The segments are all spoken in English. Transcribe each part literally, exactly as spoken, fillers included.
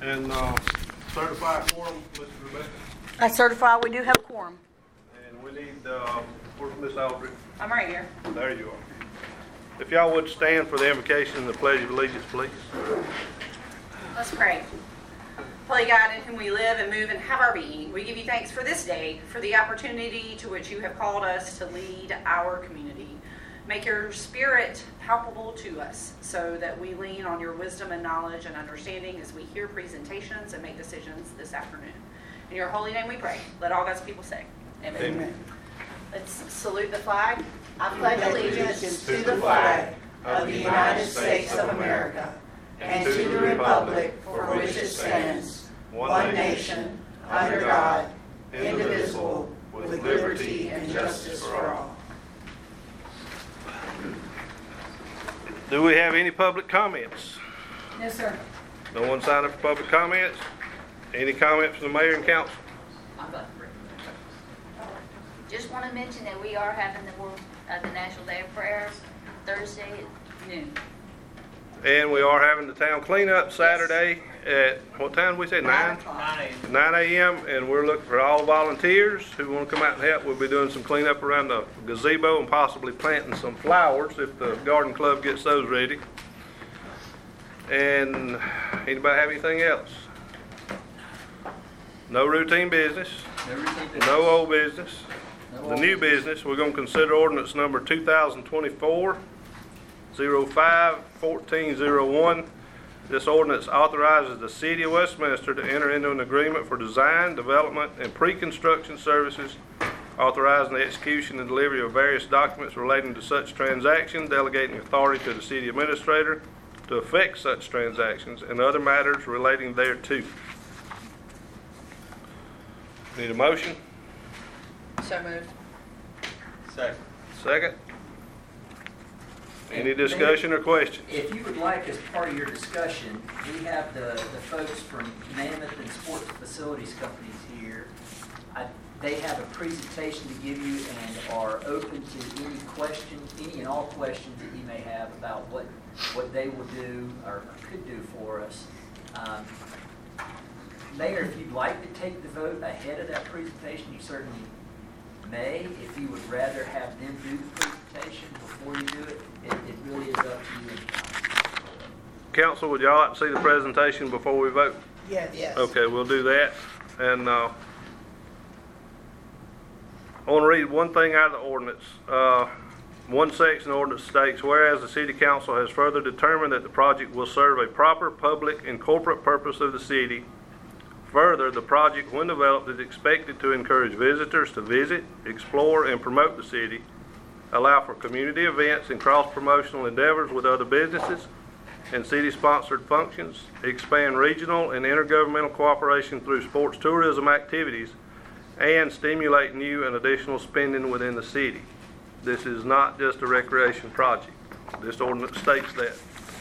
And uh, certified quorum, Miz Rebecca. I certify we do have a quorum. And we need, uh, where's Miss Aldridge? I'm right here. There you are. If y'all would stand for the invocation and the pledge of allegiance, please. Let's pray. Holy God, in whom we live and move and have our being, we give you thanks for this day, for the opportunity to which you have called us to lead our community. Make your spirit palpable to us so that we lean on your wisdom and knowledge and understanding as we hear presentations and make decisions this afternoon. In your holy name we pray. Let all God's people say, Amen. Amen. Let's salute the flag. I pledge allegiance to the flag of the United States of America and to the republic for which it stands, one nation, under God, indivisible, with liberty and justice for all. Do we have any public comments? No, sir. No one signed up for public comments? Any comments from the mayor and council? Just want to mention that we are having the World, uh, the National Day of Prayers Thursday at noon. And we are having the town cleanup Saturday at, what time did we say, nine? nine a.m. And we're looking for all volunteers who want to come out and help. We'll be doing some cleanup around the gazebo and possibly planting some flowers if the garden club gets those ready. And anybody have anything else? No routine business. No routine business. No old business. No The old new business, we're going to consider ordinance number two thousand twenty-four oh five fourteen oh one. This ordinance authorizes the City of Westminster to enter into an agreement for design, development, and pre-construction services, authorizing the execution and delivery of various documents relating to such transactions, delegating authority to the city administrator to effect such transactions, and other matters relating thereto. Need a motion? So moved. Second. Second? Any discussion or questions? If you would like, as part of your discussion, we have the, the folks from Mammoth and Sports Facilities Companies here. I, they have a presentation to give you and are open to any questions, any and all questions that you may have about what, what they will do or could do for us. Um, Mayor, if you'd like to take the vote ahead of that presentation, you certainly may. If you would rather have them do the presentation before you do it, it, it really is up to you. Council, would y'all like to see the presentation before we vote? Yes. Yes. Okay, we'll do that. And uh, I want to read one thing out of the ordinance. Uh, one section of the ordinance states, whereas the City Council has further determined that the project will serve a proper public and corporate purpose of the city. Further, the project, when developed, is expected to encourage visitors to visit, explore, and promote the city, allow for community events and cross-promotional endeavors with other businesses and city-sponsored functions, expand regional and intergovernmental cooperation through sports tourism activities, and stimulate new and additional spending within the city. This is not just a recreation project. This ordinance states that.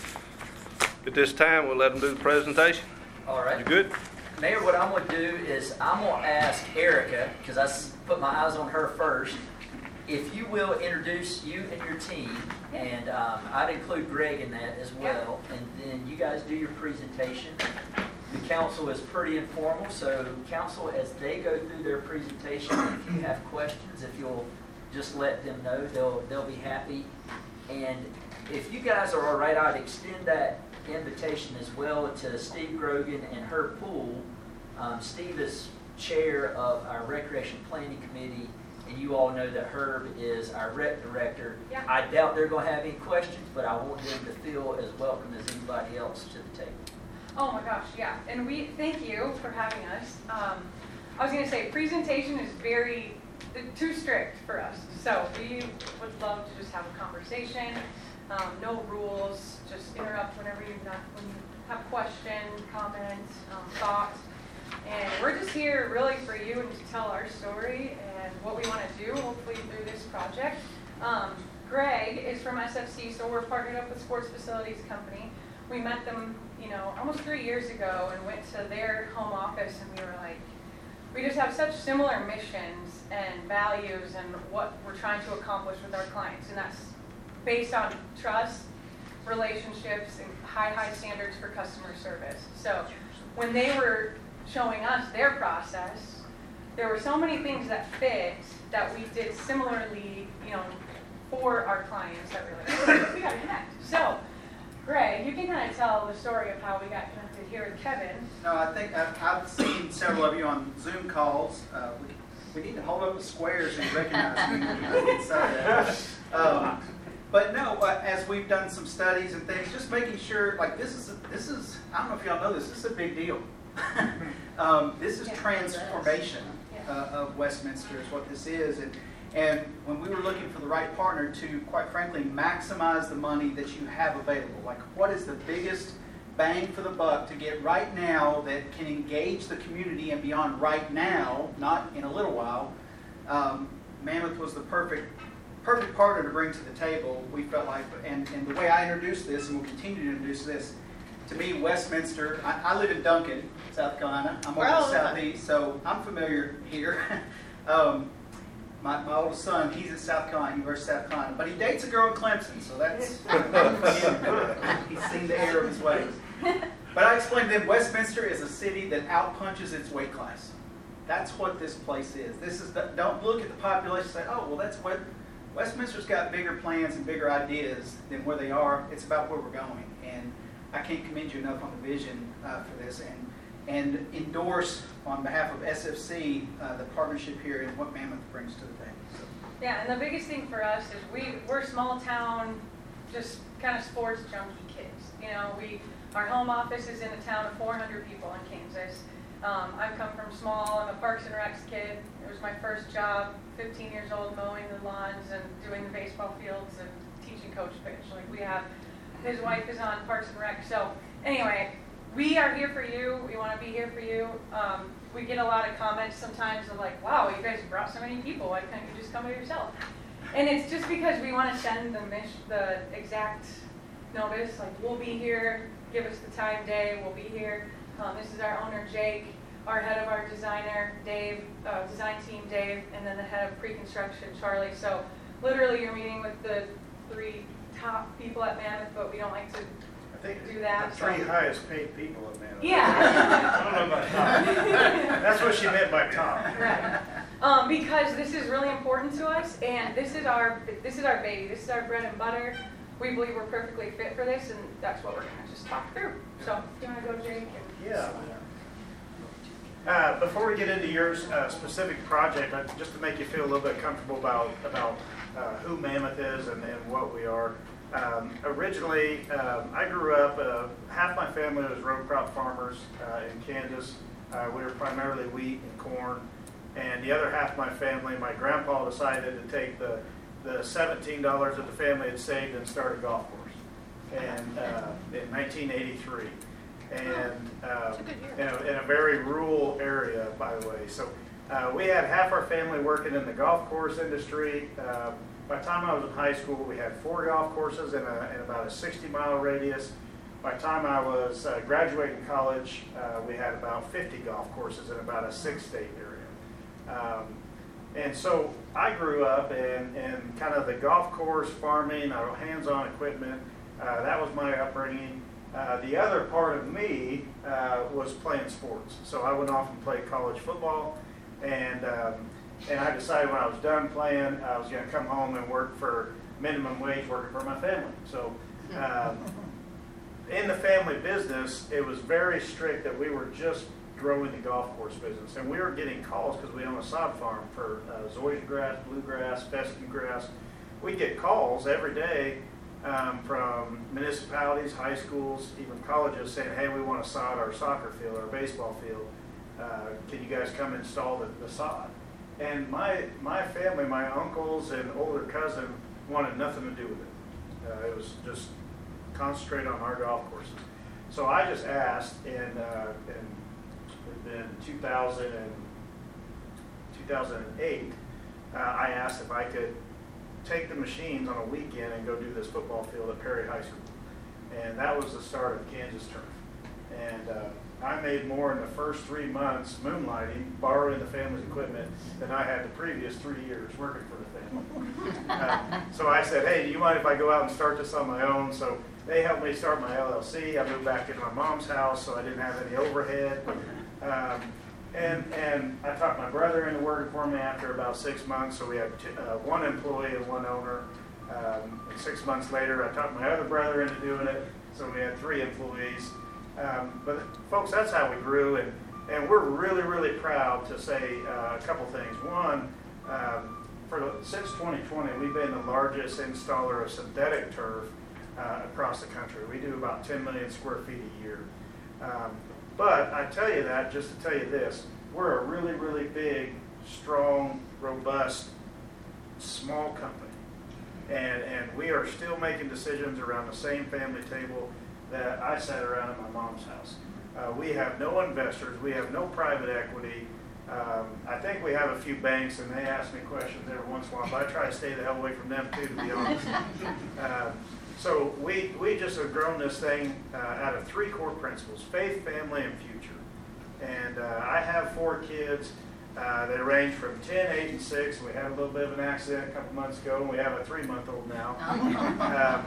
At this time, we'll let them do the presentation. All right. You good? Mayor, what I'm going to do is I'm going to ask Erica, because I s- put my eyes on her first, if you will introduce you and your team, and um, I'd include Greg in that as well, and then you guys do your presentation. The council is pretty informal, so council, as they go through their presentation, if you have questions, if you'll just let them know, they'll they'll be happy. And if you guys are all right, I'd extend that invitation as well to Steve Grogan and Herb Poole. Um, Steve is chair of our Recreation Planning Committee, and you all know that Herb is our rec director. Yeah. I doubt they're going to have any questions, but I want them to feel as welcome as anybody else to the table. Oh my gosh, yeah. And we thank you for having us. Um, I was going to say presentation is very uh, too strict for us. So we would love to just have a conversation. Um, no rules. Just interrupt whenever you not, when you have questions, comments, um, thoughts. And we're just here really for you and to tell our story and what we want to do, hopefully through this project. Um, Greg is from S F C, so we're partnered up with Sports Facilities Company. We met them, you know, almost three years ago and went to their home office, and we were like, we just have such similar missions and values and what we're trying to accomplish with our clients, and that's based on trust, relationships, and high, high standards for customer service. So when they were showing us their process, there were so many things that fit that we did similarly, you know, for our clients that were like, we gotta connect. So, Greg, you can kind of tell the story of how we got connected here with Kevin. No, I think I've, I've seen several of you on Zoom calls. Uh, we, we need to hold up the squares and recognize me when you say that. Um, but no, uh, as we've done some studies and things, just making sure, like this is, a, this is, I don't know if y'all know this, this is a big deal. um, this is Yeah, transformation yeah. uh, of Westminster is what this is. And, and when we were looking for the right partner to, quite frankly, maximize the money that you have available, like what is the biggest bang for the buck to get right now that can engage the community and beyond right now, not in a little while, um, Mammoth was the perfect perfect partner to bring to the table, we felt like. And, and the way I introduced this, and will continue to introduce this, to me, Westminster, I, I live in Duncan, South Carolina. I'm over in the southeast, so I'm familiar here. um, my, my oldest son, he's at South Carolina, University of South Carolina, but he dates a girl in Clemson, so that's, he's seen the error of his ways. But I explained to them, Westminster is a city that outpunches its weight class. That's what this place is. This is the, don't look at the population and say, oh, well, that's what, Westminster's got bigger plans and bigger ideas than where they are. It's about where we're going. And I can't commend you enough on the vision uh, for this, and and endorse on behalf of S F C uh, the partnership here and what Mammoth brings to the table. So. Yeah, and the biggest thing for us is we, we're small town, just kind of sports junkie kids. You know, we our home office is in a town of four hundred people in Kansas. Um, I come from small, I'm a Parks and Recs kid. It was my first job, fifteen years old, mowing the lawns and doing the baseball fields and teaching coach pitch. Like we have, his wife is on Parks and Rec. So anyway, we are here for you. We want to be here for you. Um, we get a lot of comments sometimes of like, wow, you guys brought so many people. Why couldn't you just come by yourself? And it's just because we want to send the mission, the exact notice, like we'll be here, give us the time, day, we'll be here. Um, this is our owner, Jake, our head of our designer, Dave, uh, design team, Dave, and then the head of pre-construction, Charlie. So literally you're meeting with the three top people at Mammoth, but we don't like to I think do that. The three so. highest paid people at Mammoth. Yeah. I don't know about top. That's what she meant by top. Right. Um, because this is really important to us, and this is our this is our baby. This is our bread and butter. We believe we're perfectly fit for this, and that's what we're going to just talk through. So, do you want to go, Jake? And Yeah. Uh, before we get into your uh, specific project, uh, just to make you feel a little bit comfortable about about uh, who Mammoth is and, and what we are. Um, originally, um, I grew up. Uh, half my family was row crop farmers uh, in Kansas. Uh, we were primarily wheat and corn, and the other half of my family, my grandpa decided to take the the seventeen dollars that the family had saved and start a golf course, and uh, in nineteen eighty-three. And um, in, a, in a very rural area, by the way. So uh, we had half our family working in the golf course industry. Uh, by the time I was in high school, we had four golf courses in, a, in about a sixty mile radius. By the time I was uh, graduating college, uh, we had about fifty golf courses in about a six state area. Um, and so I grew up in, in kind of the golf course farming, uh, hands-on equipment. Uh, that was my upbringing. Uh, the other part of me uh, was playing sports. So I went off and played college football, and um, and I decided when I was done playing, I was going to come home and work for minimum wage, working for my family. So um, in the family business, it was very strict that we were just growing the golf course business, and we were getting calls because we own a sod farm for uh, zoysia grass, bluegrass, fescue grass. We'd get calls every day. Um, from municipalities, high schools, even colleges saying, hey, we want to sod our soccer field, our baseball field. Uh, can you guys come install the, the sod? And my my family, my uncles and older cousin wanted nothing to do with it. Uh, it was just concentrate on our golf courses. So I just asked in, uh, in, in two thousand and, two thousand eight, uh, I asked if I could take the machines on a weekend and go do this football field at Perry High School. And that was the start of Kansas Turf. And uh, I made more in the first three months moonlighting, borrowing the family's equipment, than I had the previous three years working for the family. uh, so I said, hey, do you mind if I go out and start this on my own? So they helped me start my L L C. I moved back into my mom's house, so I didn't have any overhead. Um, and and I talked my brother into working for me after about six months. So we had two, uh, one employee and one owner. Um, and six months later, I talked my other brother into doing it. So we had three employees. Um, but folks, that's how we grew, and and we're really really proud to say uh, a couple things. One. Um, For the, since twenty twenty, we've been the largest installer of synthetic turf uh, across the country. We do about ten million square feet a year. Um, but I tell you that just to tell you this: we're a really, really big, strong, robust, small company, and and we are still making decisions around the same family table that I sat around at my mom's house. Uh, we have no investors. We have no private equity. Um, I think we have a few banks, and they ask me questions every once in a while, but I try to stay the hell away from them too, to be honest. uh, so we, we just have grown this thing uh, out of three core principles: faith, family, and future. And uh, I have four kids. Uh, they range from ten, eight, and six. We had a little bit of an accident a couple months ago, and we have a three-month-old now. um,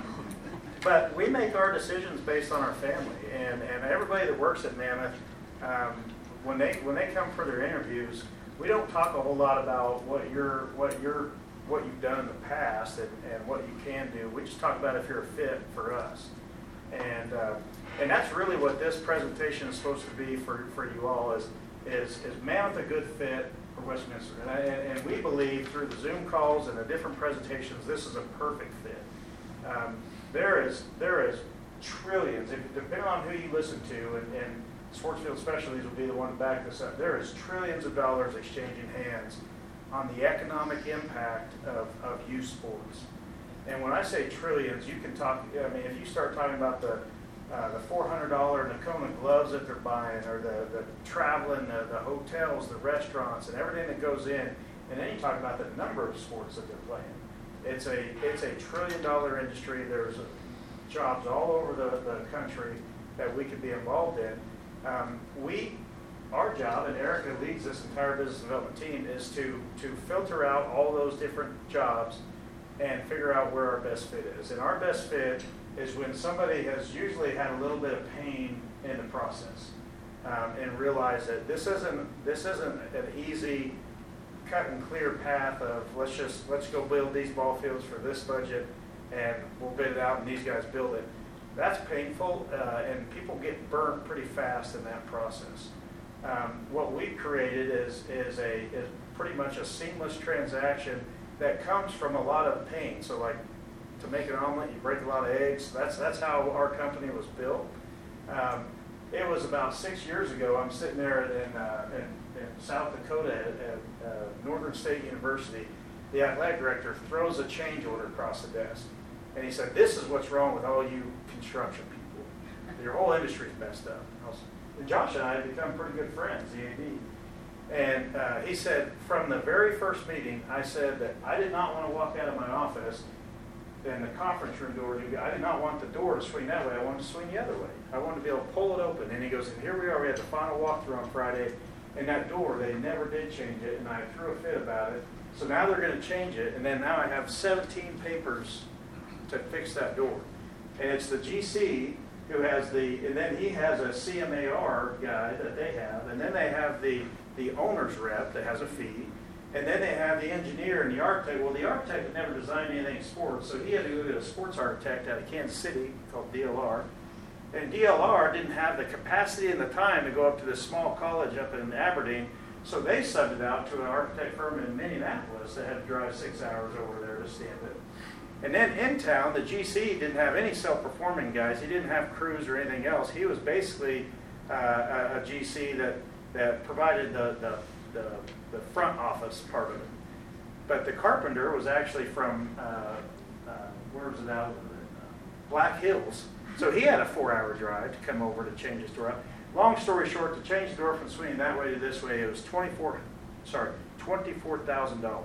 but we make our decisions based on our family, and, and everybody that works at Mammoth, um, When they when they come for their interviews, we don't talk a whole lot about what you're what you're what you've done in the past and, and what you can do. We just talk about if you're a fit for us, and uh, and that's really what this presentation is supposed to be for, for you all is is is Mammoth a good fit for Westminster? And, I, and we believe through the Zoom calls and the different presentations, this is a perfect fit. Um, there is there is trillions, if, depending on who you listen to, and, and Sportsfield Specialties will be the one to back this up. There is trillions of dollars exchanging hands on the economic impact of, of youth sports. And when I say trillions, you can talk, I mean, if you start talking about the uh, the four hundred dollars Nakona gloves that they're buying, or the, the traveling, the, the hotels, the restaurants, and everything that goes in, and then you talk about the number of sports that they're playing. It's a it's a trillion dollar industry. There's a, jobs all over the, the country that we could be involved in. Um, we, our job, and Erica leads this entire business development team, is to to filter out all those different jobs and figure out where our best fit is. And our best fit is when somebody has usually had a little bit of pain in the process, um, and realize that this isn't this isn't an easy cut and clear path of let's just let's go build these ball fields for this budget and we'll bid it out and these guys build it. That's painful, uh, and people get burnt pretty fast in that process. Um, what we've created is is a is pretty much a seamless transaction that comes from a lot of pain. So, like to make an omelet, you break a lot of eggs. That's that's how our company was built. Um, it was about six years ago. I'm sitting there in uh, in, in South Dakota at, at uh, Northern State University. The athletic director throws a change order across the desk. And he said, "This is what's wrong with all you construction people. Your whole industry's messed up." I was, and Josh and I have become pretty good friends, the A D. And uh, he said, from the very first meeting, I said that I did not want to walk out of my office and the conference room door, I did not want the door to swing that way. I wanted to swing the other way. I wanted to be able to pull it open. And he goes, and here we are. We had the final walkthrough on Friday. And that door, they never did change it. And I threw a fit about it. So now they're going to change it. And then now I have seventeen papers to fix that door. And it's the G C who has the, and then he has a C M A R guy that they have, and then they have the, the owner's rep that has a fee, and then they have the engineer and the architect. Well, the architect had never designed anything in sports, so he had to go get a sports architect out of Kansas City called D L R. And D L R didn't have the capacity and the time to go up to this small college up in Aberdeen, so they subbed it out to an architect firm in Minneapolis that had to drive six hours over there to stamp it. And then in town, the G C didn't have any self-performing guys. He didn't have crews or anything else. He was basically uh, a, a G C that, that provided the, the, the, the front office part of it. But the carpenter was actually from, uh, uh, where was it out? Black Hills. So he had a four-hour drive to come over to change his door. Long story short, to change the door from swinging that way to this way, it was twenty-four, sorry, twenty-four thousand dollars.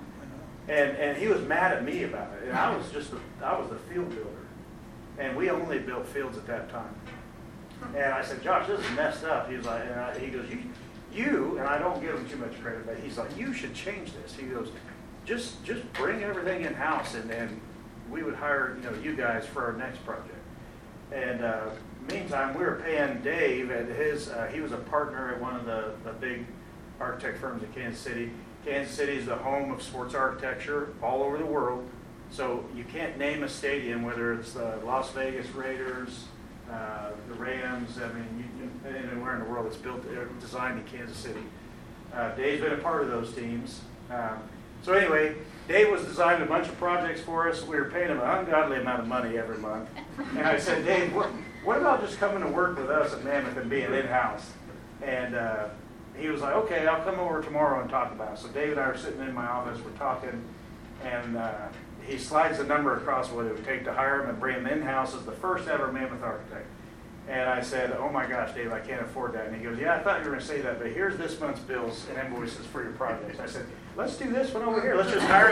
And and he was mad at me about it. And I was just, a, I was the field builder. And we only built fields at that time. And I said, Josh, this is messed up. He was like, and I, he goes, you, you, and I don't give him too much credit, but he's like, you should change this. He goes, just just bring everything in-house, and then we would hire, you know, you guys for our next project. And uh, meantime, we were paying Dave at his, uh, he was a partner at one of the, the big architect firms in Kansas City. Kansas City is the home of sports architecture all over the world. So you can't name a stadium, whether it's the Las Vegas Raiders, uh, the Rams, I mean, you, you, anywhere in the world that's built, uh, designed in Kansas City. Uh, Dave's been a part of those teams. Um, so anyway, Dave was designing a bunch of projects for us. We were paying him an ungodly amount of money every month. And I said, Dave, what, what about just coming to work with us at Mammoth and being in-house? And uh, he was like, okay, I'll come over tomorrow and talk about it. So Dave and I are sitting in my office, we're talking, and uh, he slides the number across what it would take to hire him and bring him in-house as the first ever Mammoth architect. And I said, oh my gosh, Dave, I can't afford that. And he goes, yeah, I thought you were going to say that, but here's this month's bills and invoices for your projects. I said, let's do this one over here. Let's just hire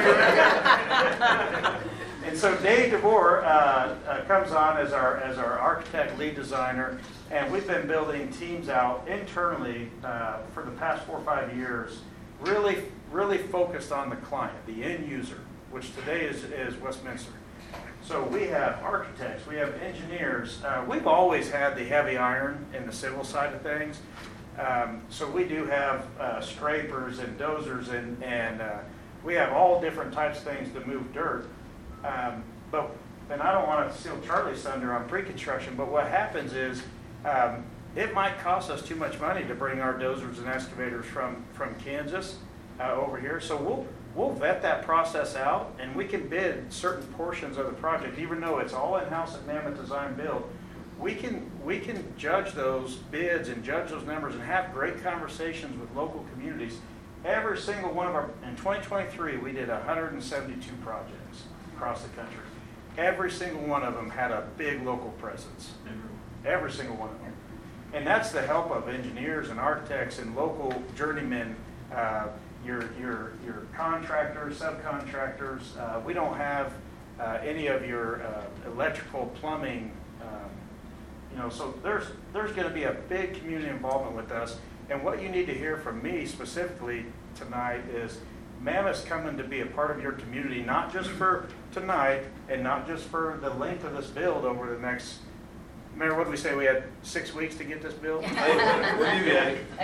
you. And so Dave DeVore uh, uh, comes on as our as our architect lead designer, and we've been building teams out internally uh, for the past four or five years, really, really focused on the client, the end user, which today is, is Westminster. So we have architects, we have engineers. Uh, we've always had the heavy iron in the civil side of things. Um, so we do have uh, scrapers and dozers, and, and uh, we have all different types of things to move dirt. Um, but, and I don't want to steal Charlie's thunder on pre-construction, but what happens is um, it might cost us too much money to bring our dozers and excavators from, from Kansas uh, over here. So we'll We'll vet that process out, and we can bid certain portions of the project, even though it's all in-house at Mammoth Design Build. We can we can judge those bids and judge those numbers and have great conversations with local communities. Every single one of our, in twenty twenty-three, we did one hundred seventy-two projects across the country. Every single one of them had a big local presence. Every single one of them. And that's the help of engineers and architects and local journeymen. Uh, Your, your, your contractors, subcontractors. Uh, we don't have uh, any of your uh, electrical, plumbing. Um, you know, so there's there's going to be a big community involvement with us. And what you need to hear from me specifically tonight is Mammoth's coming to be a part of your community, not just for tonight and not just for the length of this build over the next. Mayor, what did we say? We had six weeks to get this built. We'll do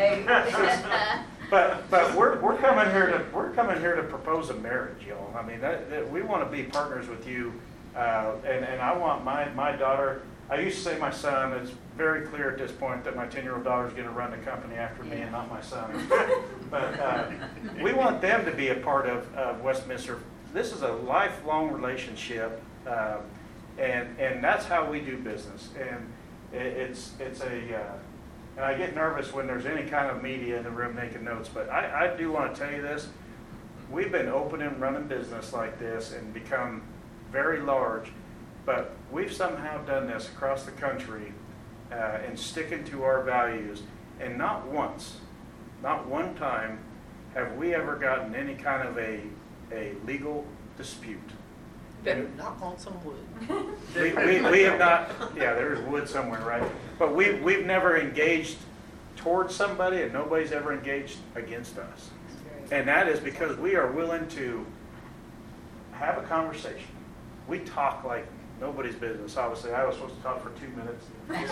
that. But but we're we're coming here to we're coming here to propose a marriage, y'all. I mean, that, that we want to be partners with you, uh, and and I want my my daughter. I used to say my son. It's very clear at this point that my ten-year-old daughter is going to run the company after me and not my son. But uh, we want them to be a part of, of Westminster. This is a lifelong relationship, uh, and and that's how we do business. And it, it's it's a uh, And I get nervous when there's any kind of media in the room making notes, but I, I do want to tell you this. We've been open and running business like this and become very large, but we've somehow done this across the country uh, and sticking to our values. And not once, not one time, have we ever gotten any kind of a, a legal dispute. Better knock on some wood. We, we, we have not, yeah, there's wood somewhere, right? But we, we've never engaged towards somebody, and nobody's ever engaged against us. And that is because we are willing to have a conversation. We talk like nobody's business. Obviously, I was supposed to talk for two minutes.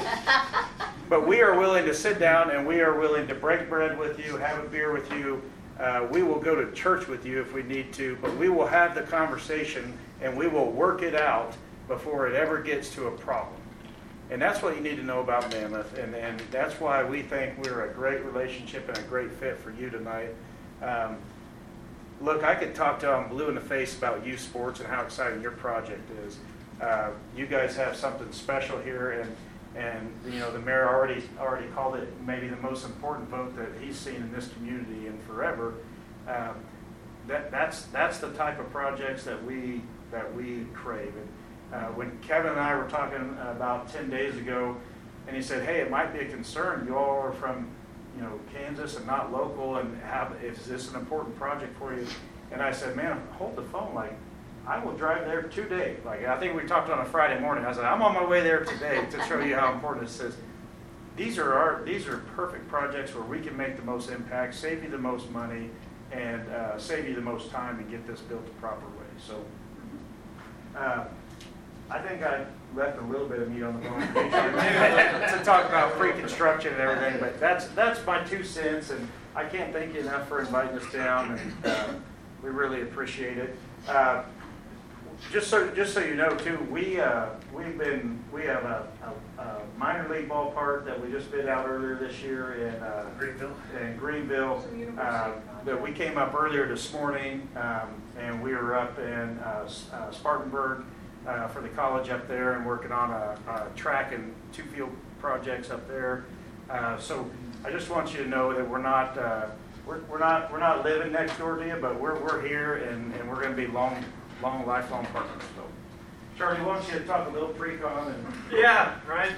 But we are willing to sit down, and we are willing to break bread with you, have a beer with you. Uh, we will go to church with you if we need to, but we will have the conversation, and we will work it out before it ever gets to a problem. And that's what you need to know about Mammoth, and, and that's why we think we're a great relationship and a great fit for you tonight. Um, look, I could talk till I'm blue in the face about youth sports and how exciting your project is. Uh, you guys have something special here, and and you know the mayor already already called it maybe the most important vote that he's seen in this community in forever. Um, that that's that's the type of projects that we that we crave. And, Uh, when Kevin and I were talking about ten days ago, and he said, hey, it might be a concern. You all are from, you know, Kansas and not local, and have, is this an important project for you? And I said, man, hold the phone. Like, I will drive there today. Like, I think we talked on a Friday morning. I said, I'm on my way there today to show you how important this is. These are our, these are perfect projects where we can make the most impact, save you the most money, and uh, save you the most time and get this built the proper way. So, uh, I think I left a little bit of meat on the bone to talk about pre-construction and everything, but that's that's my two cents, and I can't thank you enough for inviting us down, and uh, we really appreciate it. Uh, just so just so you know too, we uh, we've been we have a, a, a minor league ballpark that we just bid out earlier this year in uh, Greenville. In Greenville, uh, but we came up earlier this morning, um, and we were up in uh, uh, Spartanburg. Uh, for the college up there, and working on a, a track and two field projects up there. Uh, so I just want you to know that we're not uh, we're, we're not we're not living next door to you, but we're we're here, and, and we're going to be long long lifelong partners. So Charlie, why don't you talk a little pre-con and yeah, right.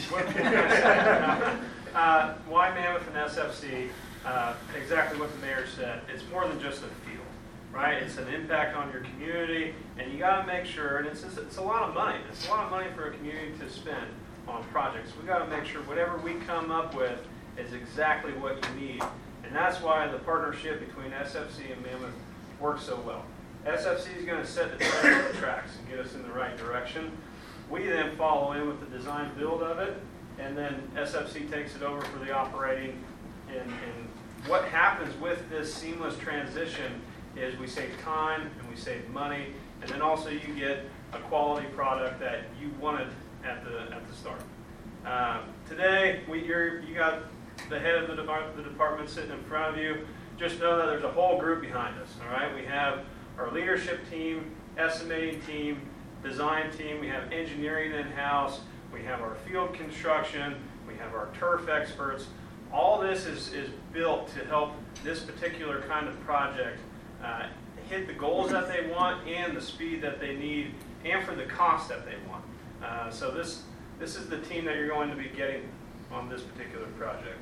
uh, why Mammoth and S F C? Uh, exactly what the mayor said. It's more than just a field. Right, it's an impact on your community, and you got to make sure. And it's just, it's a lot of money. It's a lot of money for a community to spend on projects. We got to make sure whatever we come up with is exactly what you need, and that's why the partnership between S F C and Mammoth works so well. S F C is going to set the tracks and get us in the right direction. We then follow in with the design build of it, and then S F C takes it over for the operating. And, and what happens with this seamless transition is we save time and we save money, and then also you get a quality product that you wanted at the at the start. Uh, today, we you're, you got the head of the, depart, the department sitting in front of you. Just know that there's a whole group behind us. All right, we have our leadership team, estimating team, design team. We have engineering in-house. We have our field construction. We have our turf experts. All this is is built to help this particular kind of project Uh, hit the goals that they want and the speed that they need and for the cost that they want. Uh, so this this is the team that you're going to be getting on this particular project.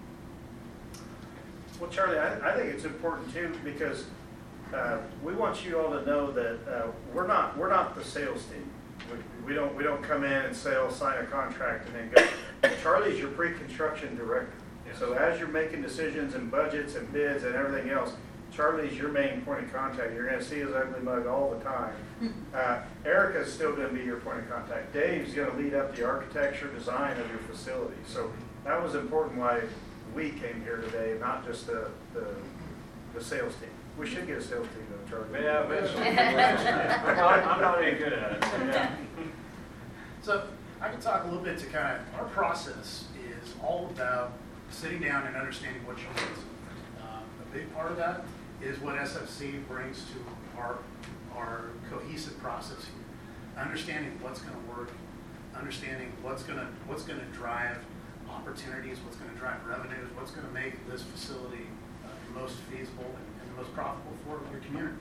Well, Charlie, I, I think it's important too because uh, we want you all to know that uh, we're not we're not the sales team. We, we don't we don't come in and sell, sign a contract, and then go. Charlie's your pre-construction director. Yes. So as you're making decisions and budgets and bids and everything else, Charlie's your main point of contact. You're going to see his ugly mug all the time. Uh, Erica's still going to be your point of contact. Dave's going to lead up the architecture design of your facility. So that was important why we came here today, not just the the, the sales team. We should get a sales team though, Charlie. Yeah, eventually. I'm, not, I'm not any good at it. So yeah. So I can talk a little bit to kind of, our process is all about sitting down and understanding what your needs are. Um, a big part of that is what S F C brings to our our cohesive process here. Understanding what's going to work, understanding what's going to what's going to drive opportunities, what's going to drive revenues, what's going to make this facility uh, the most feasible and, and the most profitable for your community.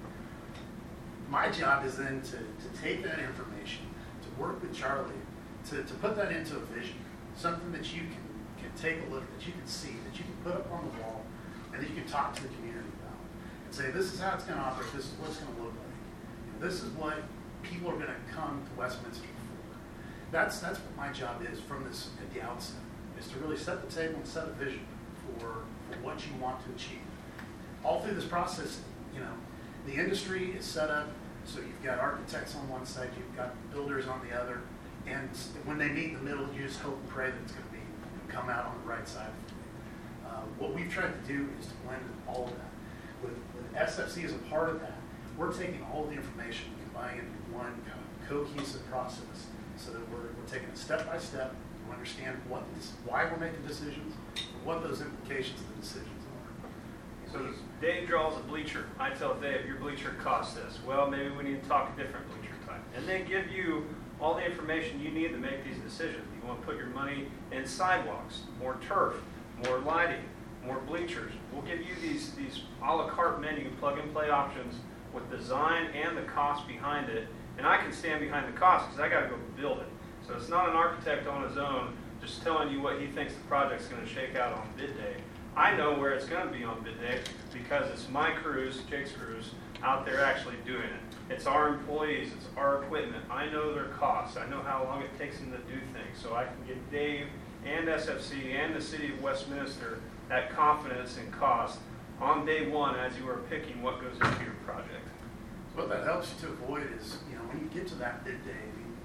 My job is then to, to take that information, to work with Charlie, to, to put that into a vision, something that you can, can take a look at, that you can see, that you can put up on the wall, and that you can talk to the community about. And say, this is how it's going to operate, this is what it's going to look like. And this is what people are going to come to Westminster for. That's that's what my job is from this at the outset, is to really set the table and set a vision for, for what you want to achieve. All through this process, you know, the industry is set up so you've got architects on one side, you've got builders on the other, and when they meet in the middle, you just hope and pray that it's going to be come out on the right side. Uh, what we've tried to do is to blend all of that. With, with S F C as a part of that, we're taking all the information and combining it into one kind of cohesive process so that we're, we're taking it step by step to understand what this, why we're making decisions and what those implications of the decisions are. So Dave draws a bleacher. I tell Dave, your bleacher costs this. Well, maybe we need to talk a different bleacher type. And then give you all the information you need to make these decisions. You want to put your money in sidewalks, more turf, more lighting, more bleachers. We'll give you these, these a la carte menu, plug-and-play options with design and the cost behind it. And I can stand behind the cost because I got to go build it. So it's not an architect on his own just telling you what he thinks the project's going to shake out on bid day. I know where it's going to be on bid day because it's my crews, Jake's crews, out there actually doing it. It's our employees, it's our equipment. I know their costs. I know how long it takes them to do things. So I can give Dave and S F C and the city of Westminster that confidence in cost on day one as you are picking what goes into your project. What that helps you to avoid is, you know, when you get to that bid day, you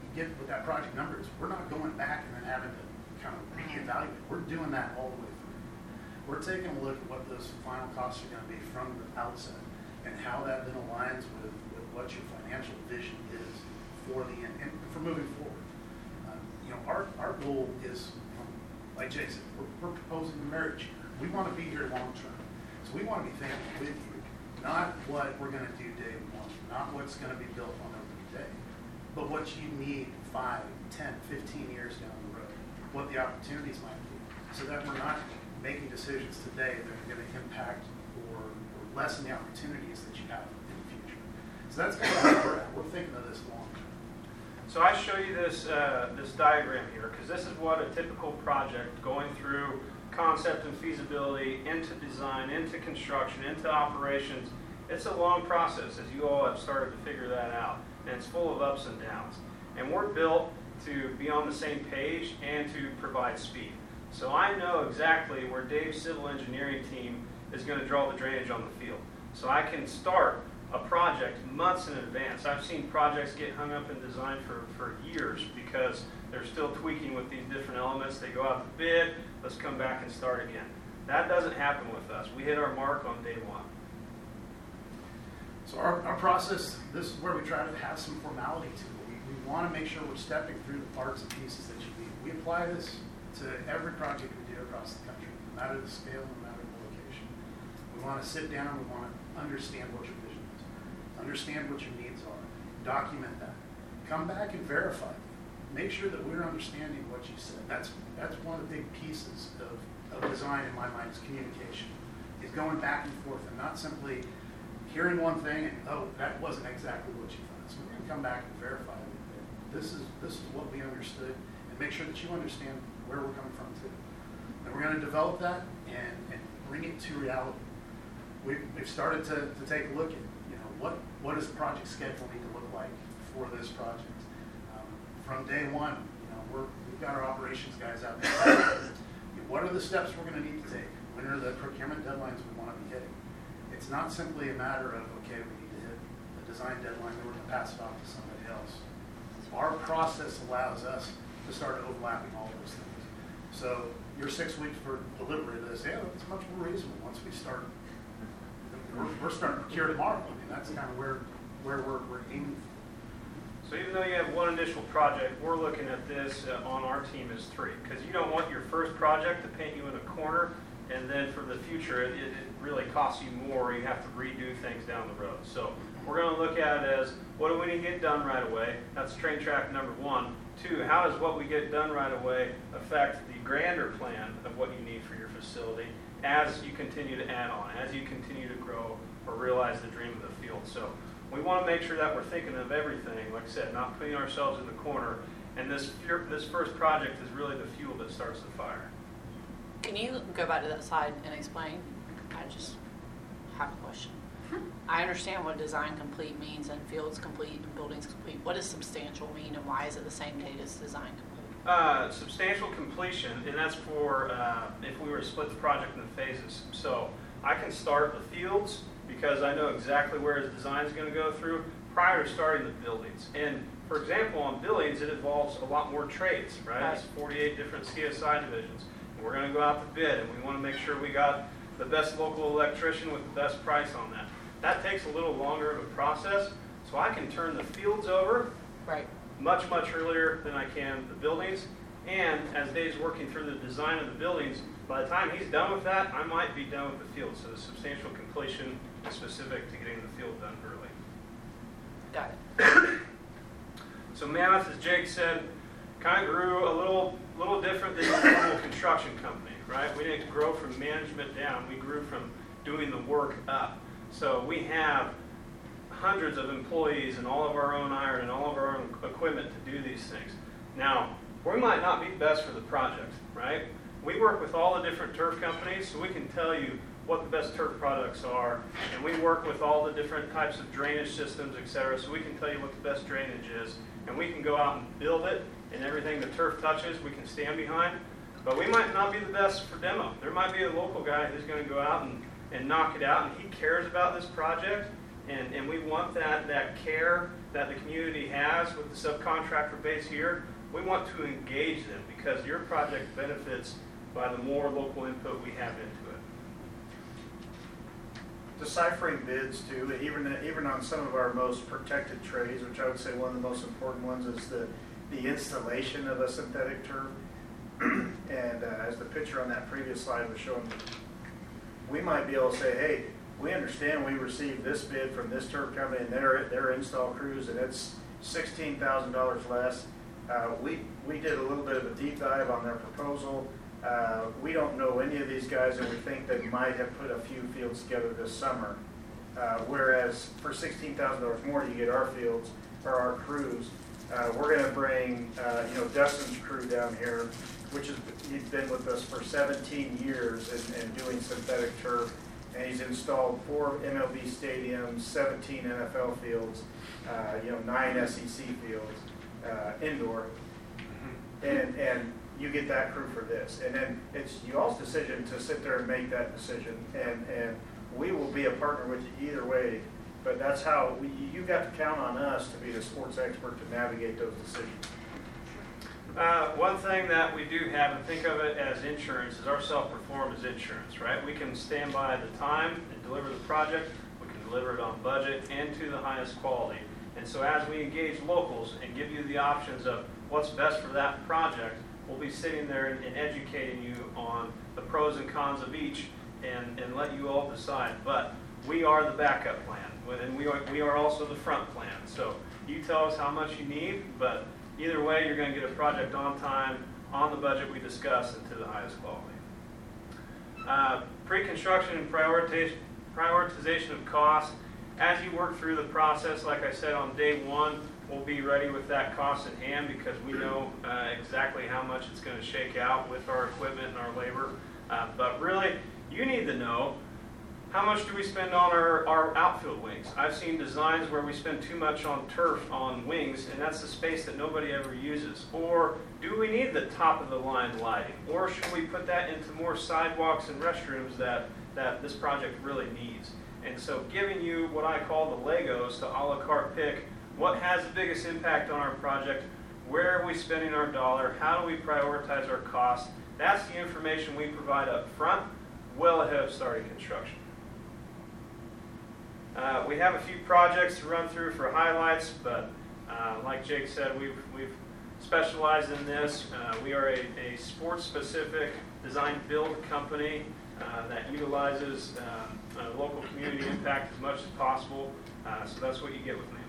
get with that project numbers, we're not going back and then having to kind of reevaluate. We're doing that all the way through. We're taking a look at what those final costs are going to be from the outset and how that then aligns with, with what your financial vision is for the end and for moving forward. Uh, you know, our, our goal is, you know, like Jay said, we're, we're proposing a marriage here. We want to be here long term. So we want to be thinking with you, not what we're going to do day one, not what's going to be built on opening day, but what you need five, ten, fifteen years down the road, what the opportunities might be, so that we're not making decisions today that are going to impact or, or lessen the opportunities that you have in the future. So that's kind of where we're at. We're thinking of this long term. So I show you this, uh, this diagram here, because this is what a typical project going through concept and feasibility, into design, into construction, into operations. It's a long process, as you all have started to figure that out, and it's full of ups and downs. And we're built to be on the same page and to provide speed. So I know exactly where Dave's civil engineering team is going to draw the drainage on the field. So I can start a project months in advance. I've seen projects get hung up in design for, for years because they're still tweaking with these different elements. They go out to bid, let's come back and start again. That doesn't happen with us. We hit our mark on day one. So our, our process, this is where we try to have some formality to it. We, we want to make sure we're stepping through the parts and pieces that you need. We apply this to every project we do across the country, no matter the scale, no matter the location. We want to sit down, we want to understand what your vision is, understand what your needs are, document that, come back and verify. Make sure that we're understanding what you said. That's that's one of the big pieces of, of design in my mind is communication. Is going back and forth and not simply hearing one thing and, oh, that wasn't exactly what you thought. So we're going to come back and verify that this is this is what we understood and make sure that you understand where we're coming from too. And we're going to develop that and, and bring it to reality. We've, we've started to, to take a look at, you know, what, what does the project schedule need to look like for this project? Um, from day one, you know, we're, we've got our operations guys out there. What are the steps we're going to need to take? When are the procurement deadlines we want to be hitting? It's not simply a matter of, okay, we need to hit the design deadline, then we're going to pass it off to somebody else. Our process allows us to start overlapping all those things. So your six weeks for delivery of this, yeah, that's much more reasonable once we start. We're, we're starting to procure tomorrow. I mean, that's kind of where, where we're, we're aiming for. So even though you have one initial project, we're looking at this uh, on our team as three, because you don't want your first project to paint you in a corner, and then for the future, it, it really costs you more. You have to redo things down the road. So we're going to look at it as, what do we need to get done right away? That's train track number one. Two, how does what we get done right away affect the grander plan of what you need for your facility as you continue to add on, as you continue to grow or realize the dream of the field? So we want to make sure that we're thinking of everything, like I said, not putting ourselves in the corner. And this this first project is really the fuel that starts the fire. Can you go back to that slide and explain? I just have a question. I understand what design complete means and fields complete and buildings complete. What does substantial mean and why is it the same date as design complete? Uh, substantial completion, and that's for uh, if we were to split the project into phases. So I can start the fields because I know exactly where his design is going to go through prior to starting the buildings. And for example, on buildings, it involves a lot more trades, right? Right. It's forty-eight different C S I divisions. And we're going to go out to bid, and we want to make sure we got the best local electrician with the best price on that. That takes a little longer of a process, so I can turn the fields over Right. much, much earlier than I can the buildings. And as Dave's working through the design of the buildings, by the time he's done with that, I might be done with the field. So the substantial completion is specific to getting the field done early. Got it. So Mammoth, as Jake said, kind of grew a little, little different than a normal construction company, right? We didn't grow from management down. We grew from doing the work up. So we have hundreds of employees and all of our own iron and all of our own equipment to do these things. Now, we might not be best for the project, right? We work with all the different turf companies, so we can tell you what the best turf products are, and we work with all the different types of drainage systems, et cetera, so we can tell you what the best drainage is, and we can go out and build it, and everything the turf touches, we can stand behind. But we might not be the best for demo. There might be a local guy who's going to go out and, and knock it out, and he cares about this project, And, and we want that, that care that the community has with the subcontractor base here. We want to engage them because your project benefits by the more local input we have into it. Deciphering bids too, even, even on some of our most protected trades, which I would say one of the most important ones is the, the installation of a synthetic turf. And uh, as the picture on that previous slide was showing, we might be able to say, hey, we understand we received this bid from this turf company and their, their install crews, and it's sixteen thousand dollars less. Uh, we, we did a little bit of a deep dive on their proposal. Uh, we don't know any of these guys, and we think they might have put a few fields together this summer. Uh, whereas for sixteen thousand dollars more, you get our fields or our crews. Uh, we're going to bring, uh, you know, Dustin's crew down here, which has he's been with us for seventeen years and, and doing synthetic turf. And he's installed four M L B stadiums, seventeen N F L fields, uh, you know, nine S E C fields, uh, indoor. And and you get that crew for this. And then it's y'all's decision to sit there and make that decision. And, and we will be a partner with you either way. But that's how we, you got to count on us to be the sports expert to navigate those decisions. Uh, one thing that we do have, and think of it as insurance, is our self-perform is insurance, right? We can stand by the time and deliver the project. We can deliver it on budget and to the highest quality. And so as we engage locals and give you the options of what's best for that project, we'll be sitting there and, and educating you on the pros and cons of each and, and let you all decide. But we are the backup plan, and we are, we are also the front plan. So you tell us how much you need, but either way, you're going to get a project on time, on the budget we discussed, and to the highest quality. Uh, pre-construction and prioritization, prioritization of cost. As you work through the process, like I said, on day one, we'll be ready with that cost in hand because we know uh, exactly how much it's going to shake out with our equipment and our labor. Uh, but really, you need to know, how much do we spend on our, our outfield wings? I've seen designs where we spend too much on turf on wings, and that's the space that nobody ever uses. Or do we need the top of the line lighting? Or should we put that into more sidewalks and restrooms that, that this project really needs? And so giving you what I call the Legos to a la carte pick, what has the biggest impact on our project? Where are we spending our dollar? How do we prioritize our costs? That's the information we provide up front, well ahead of starting construction. Uh, we have a few projects to run through for highlights, but uh, like Jake said, we've, we've specialized in this. Uh, we are a, a sports-specific design-build company uh, that utilizes uh, uh, local community impact as much as possible. Uh, so that's what you get with Mammoth.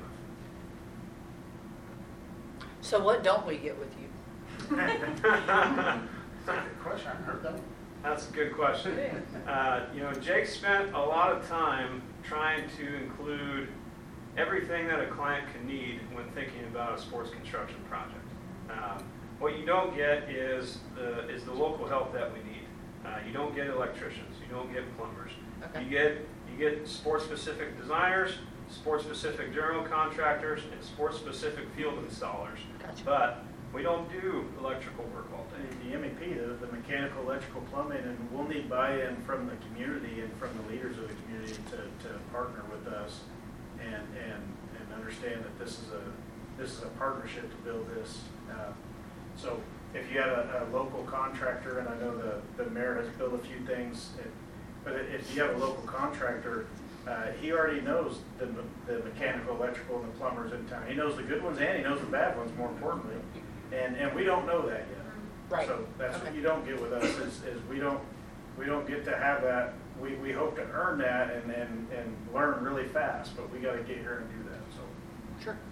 So what don't we get with you? That's a good question. I haven't heard that one. That's a good question. Uh, you know, Jake spent a lot of time trying to include everything that a client can need when thinking about a sports construction project. Um, what you don't get is the is the local help that we need. Uh, you don't get electricians. You don't get plumbers. Okay. You get you get sports-specific designers, sports-specific general contractors, and sports-specific field installers. Gotcha. But we don't do electrical work all day. The M E P, the, the mechanical, electrical, plumbing, and we'll need buy-in from the community and from the leaders of the community to, to partner with us and, and, and understand that this is a this is a partnership to build this. Uh, so if you have a, a local contractor, and I know the, the mayor has built a few things, it, but if you have a local contractor, uh, he already knows the, the mechanical, electrical, and the plumbers in town. He knows the good ones and he knows the bad ones, more importantly. And and we don't know that yet. Right. So that's Okay. what you don't get with us is, is we don't we don't get to have that. We, we hope to earn that and, and, and learn really fast, but we got to get here and do that. So Sure.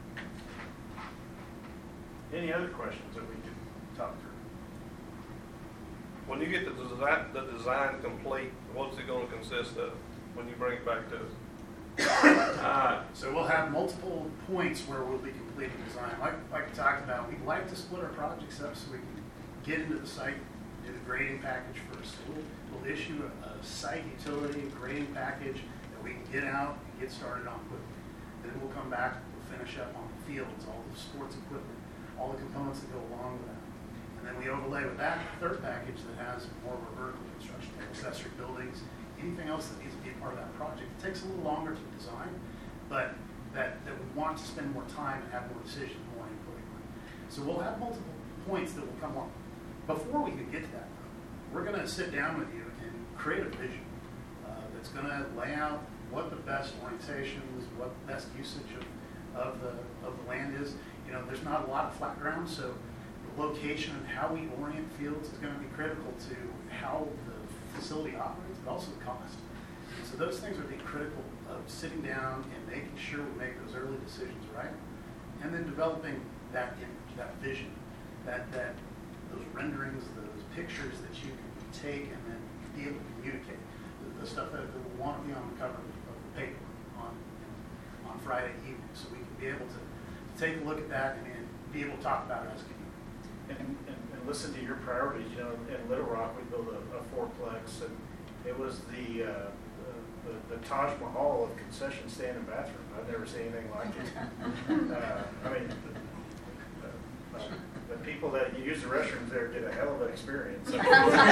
any other questions that we could talk through? When you get the design, the design complete, what's it going to consist of when you bring it back to us? Uh, So we'll have multiple points where we'll be completing design. Like, like we talked about, we'd like to split our projects up so we can get into the site, do the grading package first. So we'll, we'll issue a, a site utility grading package that we can get out and get started on quickly. Then we'll come back, we'll finish up on the fields, all the sports equipment, all the components that go along with that. And then we overlay with that a third package that has more of a vertical construction, like accessory buildings, anything else else that needs to be a part of that project. It takes a little longer to design, but that, that we want to spend more time and have more decisions, more input on. So we'll have multiple points that will come up. Before we can get to that, though, we're going to sit down with you and create a vision uh, that's going to lay out what the best orientations, what the best usage of, of, the, of the land is. You know, there's not a lot of flat ground, so the location and how we orient fields is going to be critical to how the facility operates, but also the cost. And so those things would be critical of sitting down and making sure we make those early decisions right, and then developing that image, that vision, that, that those renderings, those pictures that you can take and then be able to communicate, the, the stuff that, that will want to be on the cover of the paper on, on Friday evening, so we can be able to take a look at that and, and be able to talk about it as a community. And, and, and listen to your priorities. You know, in Little Rock, we built a, a fourplex, and it was the, uh, the, the the Taj Mahal of concession stand and bathroom. I've never seen anything like it. Uh, I mean, the, uh, the people that use the restrooms there get a hell of an experience. But,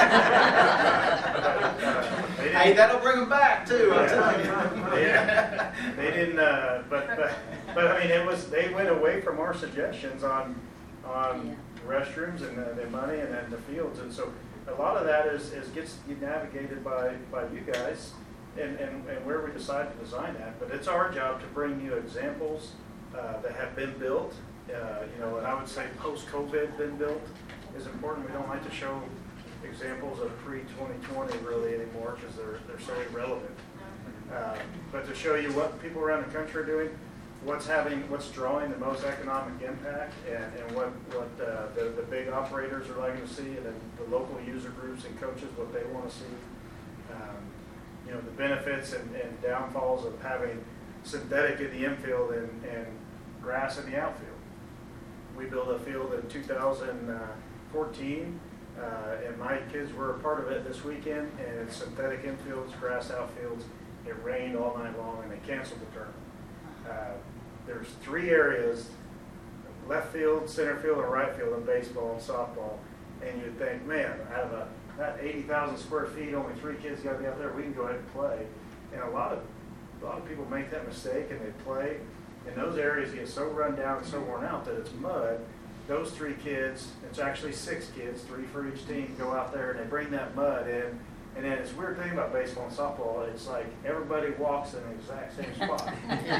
uh, they didn't- Hey, that'll bring them back too, I'm telling you. They didn't, they didn't uh, but, but, but I mean, it was, they went away from our suggestions on, on restrooms and the, the money and then the fields. And so a lot of that is, is gets navigated by, by you guys and, and, and where we decide to design that. But it's our job to bring you examples uh, that have been built, uh, you know, and I would say post-COVID been built is important. We don't like to show examples of pre twenty twenty really anymore because they're, they're so irrelevant. Uh, but to show you what people around the country are doing, what's having, what's drawing the most economic impact, and, and what, what uh, the, the big operators are liking to see, and then the local user groups and coaches, what they want to see. Um, you know, the benefits and, and downfalls of having synthetic in the infield and, and grass in the outfield. We built a field in two thousand fourteen, uh, and my kids were a part of it this weekend, and it's synthetic infields, grass outfields. It rained all night long, and they canceled the tournament. Uh, there's three areas, left field, center field, and right field in baseball and softball. And you'd think, man, out of a, that eighty thousand square feet, only three kids got to be out there, we can go ahead and play. And a lot of a lot of people make that mistake, and they play, and those areas get so run down and so worn out that it's mud. Those three kids, it's actually six kids, three for each team, go out there, and they bring that mud in. And then it's a weird thing about baseball and softball, it's like everybody walks in the exact same spot.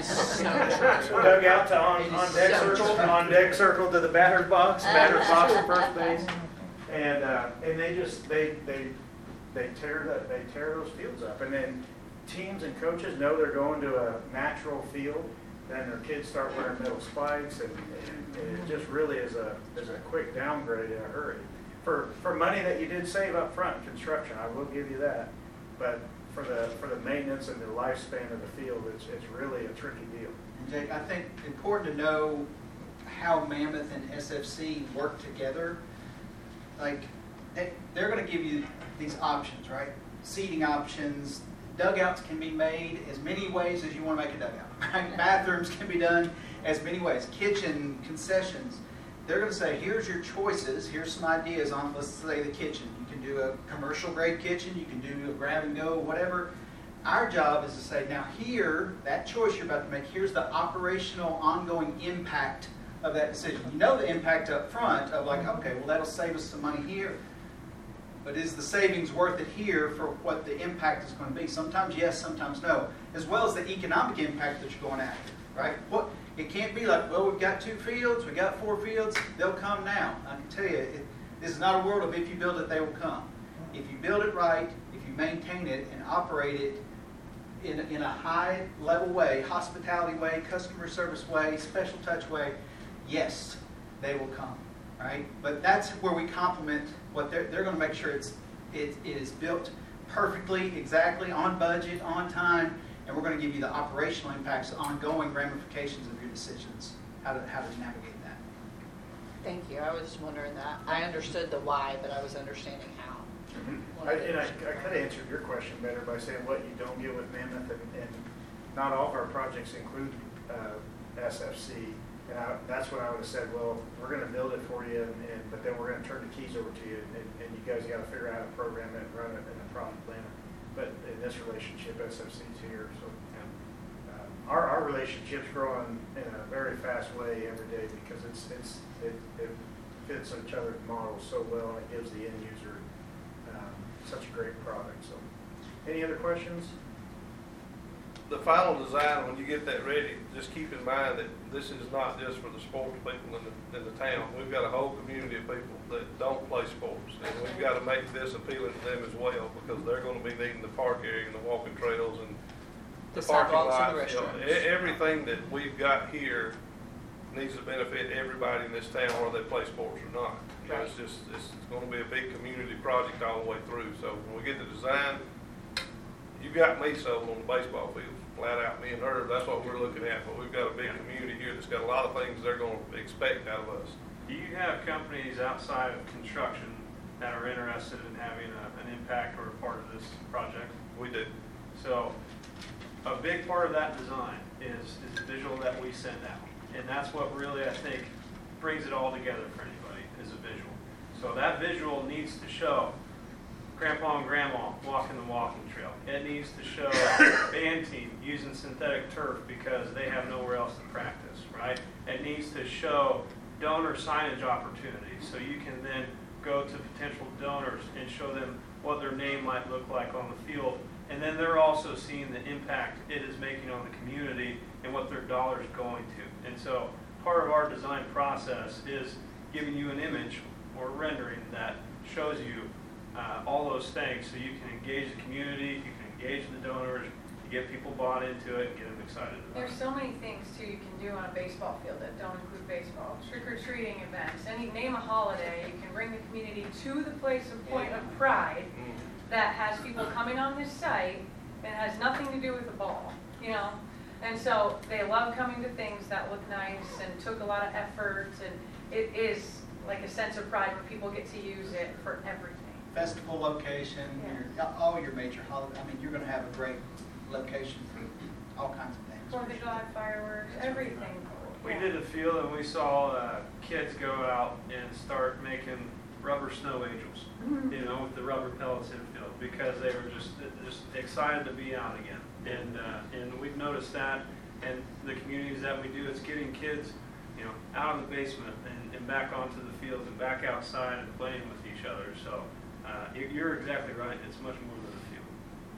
Dugout to on, on deck circle, on deck circle to the batter's box, batter's box to first base. And uh, and they just they they they tear the, they tear those fields up. And then teams and coaches know they're going to a natural field, then their kids start wearing metal spikes, and, and it just really is a is a quick downgrade in a hurry. For, for money that you did save up front in construction, I will give you that. But for the for the maintenance and the lifespan of the field, it's it's really a tricky deal. And Jake, I think important to know how Mammoth and S F C work together. Like, they, they're going to give you these options, right? Seating options. Dugouts can be made as many ways as you want to make a dugout. Right? Bathrooms can be done as many ways. Kitchen, concessions. They're going to say, here's your choices. Here's some ideas on, let's say, the kitchen. You can do a commercial grade kitchen. You can do a grab and go, whatever. Our job is to say, now here, that choice you're about to make, here's the operational ongoing impact of that decision. You know the impact up front of like, okay, well, that'll save us some money here. But is the savings worth it here for what the impact is going to be? Sometimes yes, sometimes no. As well as the economic impact that you're going after, right? What? It can't be like, well, we've got two fields, we've got four fields, they'll come now. I can tell you, it, this is not a world of if you build it, they will come. If you build it right, if you maintain it and operate it in, in a high level way, hospitality way, customer service way, special touch way, yes, they will come, right? But that's where we complement what they're, they're going to make sure it's, it, it is built perfectly, exactly, on budget, on time, and we're going to give you the operational impacts, the ongoing ramifications of your decisions, how to how to navigate that. Thank you. I was wondering that. I understood the why, but I was understanding how. Mm-hmm. I, and I, I kind of answered your question better by saying what you don't get with Mammoth, and, and not all of our projects include uh, S F C. And I, that's what I would have said. Well, we're going to build it for you, and, and but then we're going to turn the keys over to you, and, and you guys got to figure out how to program it and run it in a profit manner. But in this this relationship, S F C's here, so. uh, Our, our relationship's growing in a very fast way every day because it's, it's, it, it fits each other's models so well and it gives the end user um, such a great product, so. Any other questions? The final design, when you get that ready, just keep in mind that this is not just for the sports people in the, in the town. We've got a whole community of people that don't play sports, and we've got to make this appealing to them as well, because they're going to be needing the park area and the walking trails and The parking sidewalks and the lots. You know, restrooms. e- Everything that we've got here needs to benefit everybody in this town, whether they play sports or not. You know, it's just, it's going to be a big community project all the way through. So when we get the design, you got me sold on the baseball field, flat out, me and Herb, that's what we're looking at. But we've got a big community here that's got a lot of things they're going to expect out of us. Do you have companies outside of construction that are interested in having a, an impact or a part of this project? We do. So a big part of that design is, is the visual that we send out. And that's what really, I think, brings it all together for anybody, is a visual. So that visual needs to show Grandpa and Grandma walking the walking trail. It needs to show band team using synthetic turf because they have nowhere else to practice, right? It needs to show donor signage opportunities so you can then go to potential donors and show them what their name might look like on the field. And then they're also seeing the impact it is making on the community and what their dollar is going to. And so part of our design process is giving you an image or rendering that shows you uh, all those things so you can engage the community, you can engage the donors, you get people bought into it, and get them excited about There's it. so many things too you can do on a baseball field that don't include baseball. Trick-or-treating events, any, name a holiday, you can bring the community to the place of point of pride that has people coming on this site and has nothing to do with the ball, you know? And so they love coming to things that look nice and took a lot of effort, and it is like a sense of pride when people get to use it for everything. Festival location, your, all your major holidays, I mean, you're gonna have a great location for all kinds of things. Fourth of July fireworks, everything. We Yeah. did a field and we saw uh, kids go out and start making rubber snow angels, Mhm. you know, with the rubber pellets in the field because they were just just excited to be out again. And uh, and we've noticed that, and the communities that we do, it's getting kids, you know, out of the basement and, and back onto the fields and back outside and playing with each other. So uh, you- you're exactly right. It's much more than a field.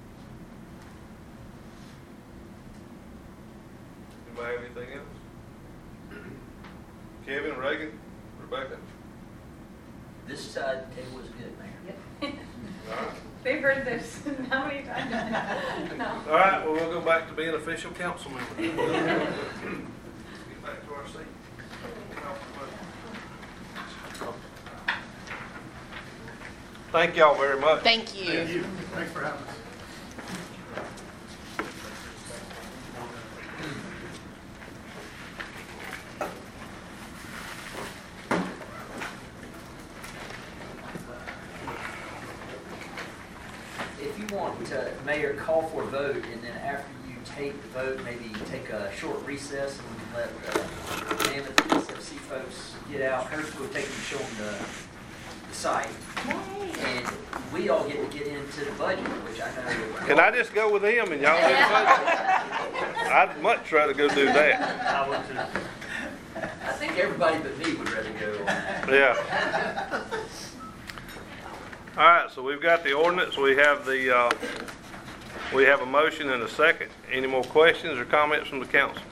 Anybody have anything else? Kevin, Reagan, Rebecca? This side table is good, Mayor. All right. They've heard this how many times? No. All right, well, we'll go back to being official council members. Get back to our seat. Thank y'all very much. Thank you. Thank you. Thanks for having us. If you want to, Mayor, call for a vote, and then after you take the vote, maybe take a short recess, and we can let uh, Mammoth and S F C folks get out. Hers will take them to show them the, the site. And we all get to get into the budget, which I know. Can I just go with him and y'all do the budget? I'd much rather go do that. I would too. I think everybody but me would rather go. Yeah. All right, so we've got the ordinance, we have the, uh, we have a motion and a second. Any more questions or comments from the council?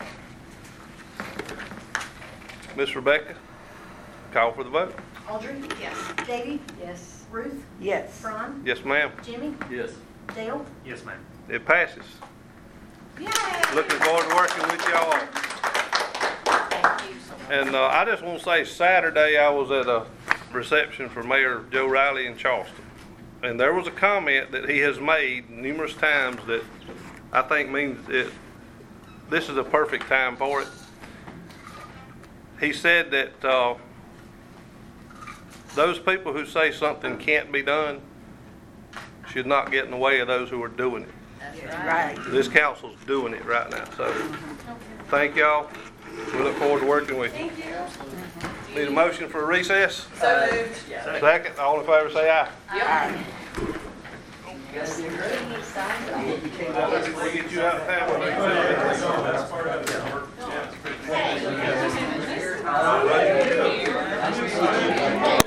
Miss Rebecca, call for the vote. Audrey? Yes. Davy? Yes. Ruth? Yes. Ron? Yes, ma'am. Jimmy? Yes. Dale? Yes, ma'am. It passes. Yay! Looking forward to working with y'all. Thank you so much. And uh, I just want to say, Saturday I was at a reception for Mayor Joe Riley in Charleston. And there was a comment that he has made numerous times that I think means it, this is a perfect time for it. He said that uh, those people who say something can't be done should not get in the way of those who are doing it. That's Right. This council's doing it right now. So thank y'all. We look forward to working with you. Thank you. Need a motion for a recess? So moved. Yeah. Second, all in favor say aye. Yep. guys did great. We'll get you out of town. That's part of it. Uh,